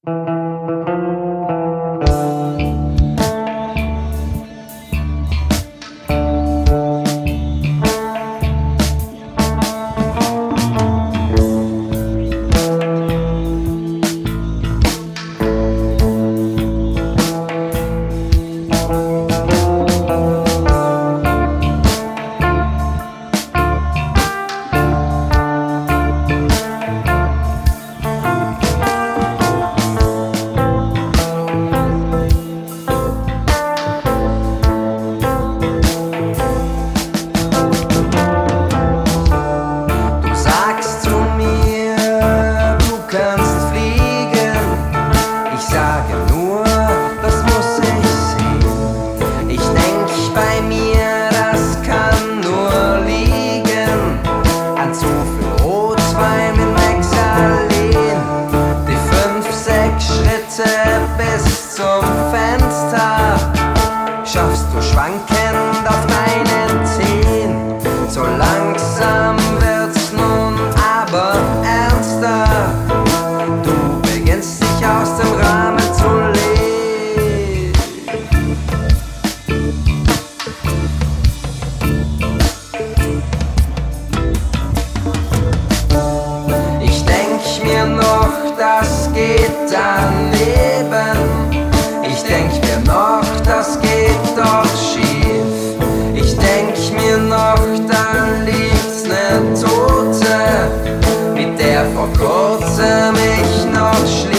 Bis zum Fenster schaffst du schwankend auf deinen Zehen. So langsam wird's nun aber ernster. Du beginnst dich aus dem Rahmen zu lehnen. Ich denk mir noch, das geht daneben. Ich denk mir noch, das geht doch schief. Ich denk mir noch, da liegt's ne Tote, mit der vor kurzem ich noch schlief.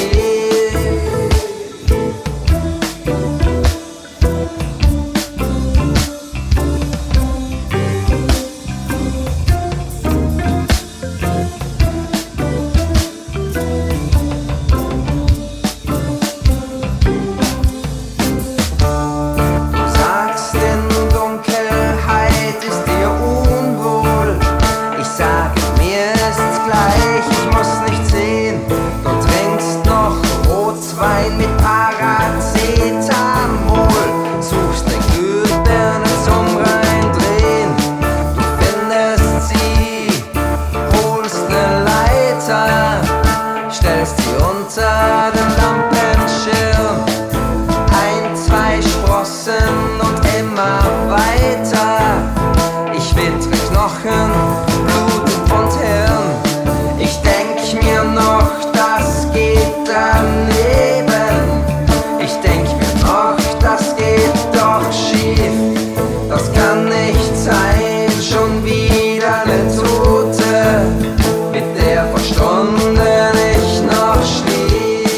Wein mit Paracetamol, suchst ne Glühbirne zum Reindrehen. Du findest sie, holst ne Leiter, stellst sie unter den Lampenschirm. 1, 2 Sprossen und immer weiter. Ich wittre Knochen, Blut und Hirn. Ich denk mir noch, das geht daneben. Das kann nicht sein, schon wieder ne Tote, mit der vor Stunden ich noch schlief.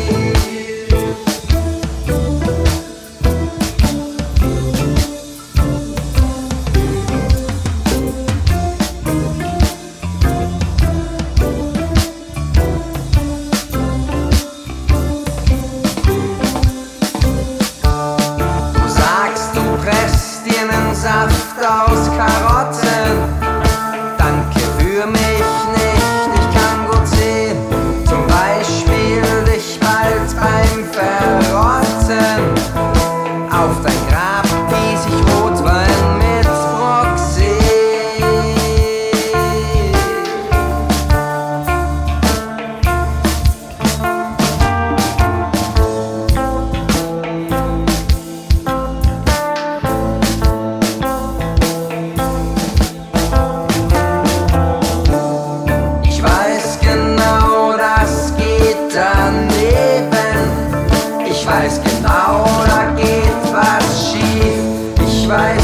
Du sagst, du presst dir nen Saft aus Karotten. Danke für mich nicht, ich kann gut sehen. Zum Beispiel dich bald beim Verrotten. Auf dein Grab gieß ich Rotwein mit Proxy. Ich weiß genau, da geht was schief. Ich weiß